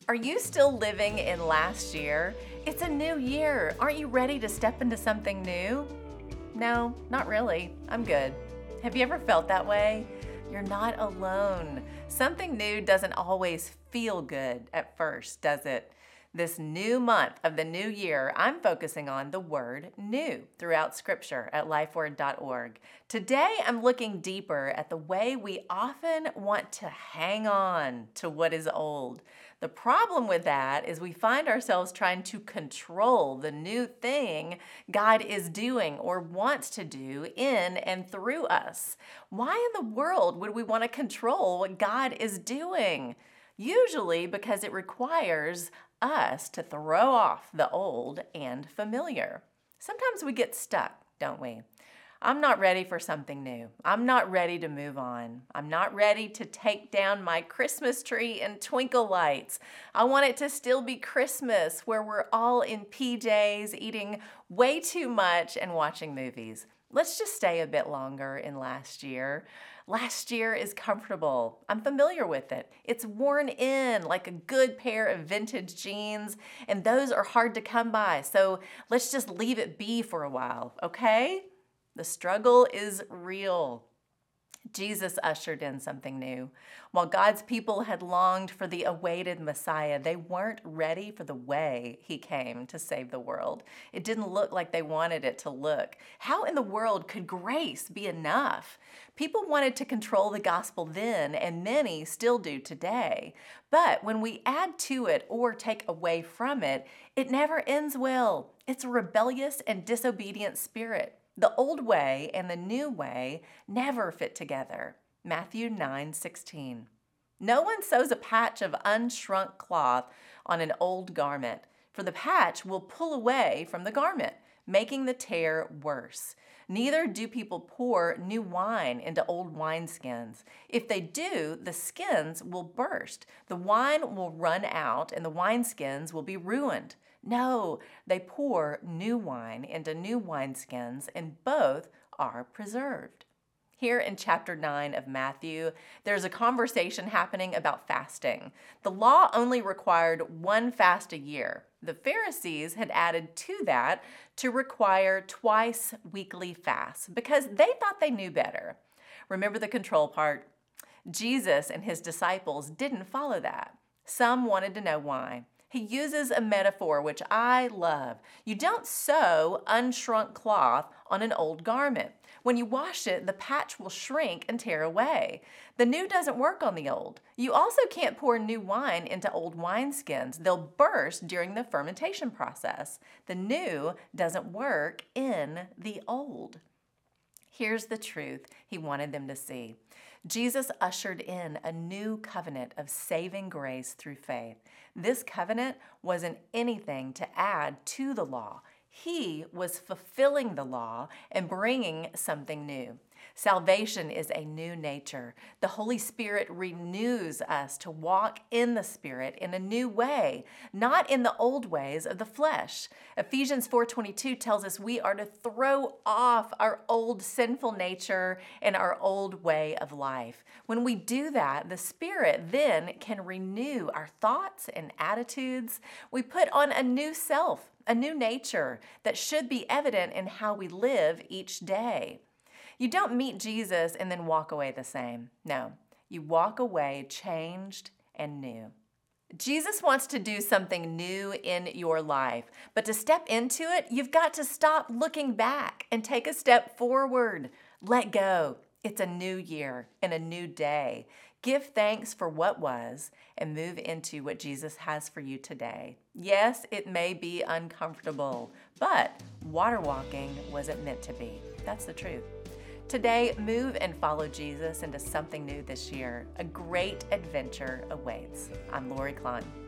Are you still living in last year? It's a new year. Aren't you ready to step into something new? No, not really. I'm good. Have you ever felt that way? You're not alone. Something new doesn't always feel good at first, does it? This new month of the new year, I'm focusing on the word new throughout scripture at lifeword.org. Today, I'm looking deeper at the way we often want to hang on to what is old. The problem with that is we find ourselves trying to control the new thing God is doing or wants to do in and through us. Why in the world would we want to control what God is doing? Usually because it requires us to throw off the old and familiar. Sometimes we get stuck, don't we? I'm not ready for something new. I'm not ready to move on. I'm not ready to take down my Christmas tree and twinkle lights. I want it to still be Christmas, where we're all in PJs, eating way too much and watching movies. Let's just stay a bit longer in last year. Last year is comfortable. I'm familiar with it. It's worn in like a good pair of vintage jeans, and those are hard to come by. So let's just leave it be for a while, okay? The struggle is real. Jesus ushered in something new. While God's people had longed for the awaited Messiah, they weren't ready for the way he came to save the world. It didn't look like they wanted it to look. How in the world could grace be enough? People wanted to control the gospel then, and many still do today. But when we add to it or take away from it, it never ends well. It's a rebellious and disobedient spirit. The old way and the new way never fit together. Matthew 9:16. No one sews a patch of unshrunk cloth on an old garment, for the patch will pull away from the garment, making the tear worse. Neither do people pour new wine into old wineskins. If they do, the skins will burst. The wine will run out and the wineskins will be ruined. No, they pour new wine into new wineskins, and both are preserved. Here in chapter 9 of Matthew, there's a conversation happening about fasting. The law only required one fast a year. The Pharisees had added to that to require twice weekly fasts because they thought they knew better. Remember the control part? Jesus and his disciples didn't follow that. Some wanted to know why. He uses a metaphor which I love. You don't sew unshrunk cloth on an old garment. When you wash it, the patch will shrink and tear away. The new doesn't work on the old. You also can't pour new wine into old wineskins. They'll burst during the fermentation process. The new doesn't work in the old. Here's the truth he wanted them to see. Jesus ushered in a new covenant of saving grace through faith. This covenant wasn't anything to add to the law. He was fulfilling the law and bringing something new. Salvation is a new nature. The Holy Spirit renews us to walk in the Spirit in a new way, not in the old ways of the flesh. Ephesians 4:22 tells us we are to throw off our old sinful nature and our old way of life. When we do that, the Spirit then can renew our thoughts and attitudes. We put on a new self, a new nature that should be evident in how we live each day. You don't meet Jesus and then walk away the same. No, you walk away changed and new. Jesus wants to do something new in your life, but to step into it, you've got to stop looking back and take a step forward. Let go. It's a new year and a new day. Give thanks for what was and move into what Jesus has for you today. Yes, it may be uncomfortable, but water walking wasn't meant to be. That's the truth. Today, move and follow Jesus into something new this year. A great adventure awaits. I'm Lori Klon.